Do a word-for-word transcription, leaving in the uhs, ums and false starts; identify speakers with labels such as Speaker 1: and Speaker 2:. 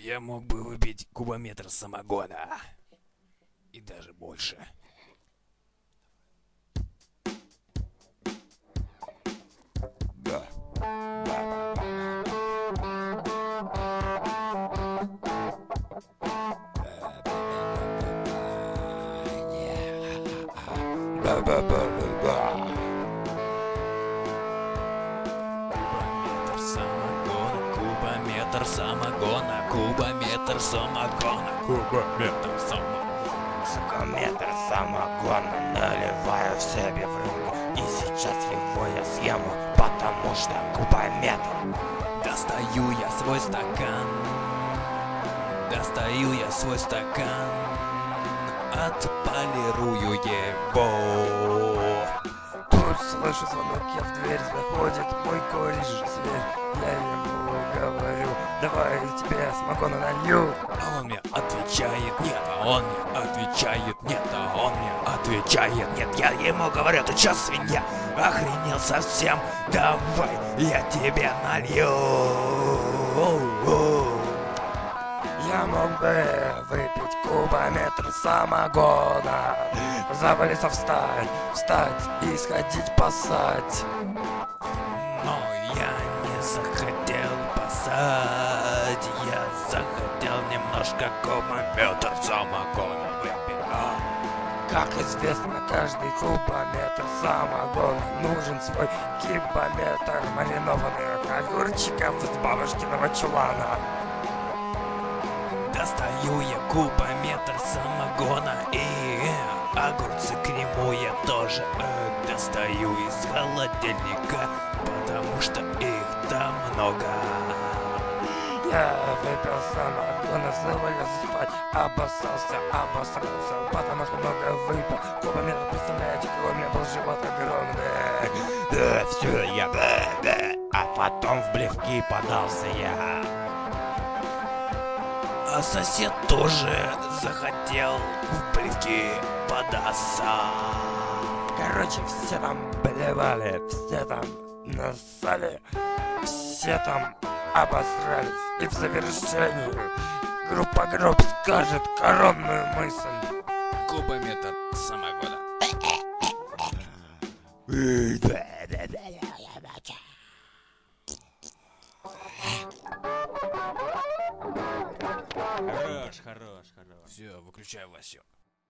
Speaker 1: Я мог бы выпить кубометр самогона. И даже больше. Да. Ба-ба-ба-ба-ба. Кубометр самогона, кубометр самогона, кубометр самогона, кубометр самогона.
Speaker 2: Кубометр самогона наливаю в себе в рюмку, и сейчас его я съем, потому что кубометр.
Speaker 1: Достаю я свой стакан, достаю я свой стакан, отполирую его.
Speaker 2: Тут слышу звонок, я в дверь заходит мой кореш зверь. Я ему говорю, давай тебе самогона налью.
Speaker 1: А он мне отвечает нет, а он мне отвечает нет, а он мне отвечает нет. Я ему говорю, ты чё, свинья, охренел совсем? Давай я тебе налью.
Speaker 2: Я мог бы выпить кубометр самогона, завалиться встать, встать и сходить поссать.
Speaker 1: Но я не захотел пасать, я захотел немножко кубометр самогона выпить. А?
Speaker 2: Как известно, каждый кубометр самогона нужен свой кубометр маринованных огурчиков из бабушкиного чулана.
Speaker 1: Достаю я кубометр самогона и э, огурцы к нему я тоже э, достаю из холодильника, потому что их там много.
Speaker 2: Я выпил самогона, завалился спать, обоссался, обосрался, потому что много выпил. Кубометр, представляете, какой у меня был живот огромный. Да, все, я да, да. А потом в блевки подался я.
Speaker 1: А сосед тоже захотел в плевки податься.
Speaker 2: Короче, все там блевали, все там нассали, все там обосрались. И в завершении группа Гроб скажет коронную мысль.
Speaker 1: Кубометр самогона. Хорош, хорош, хорош. Все, выключай Васю.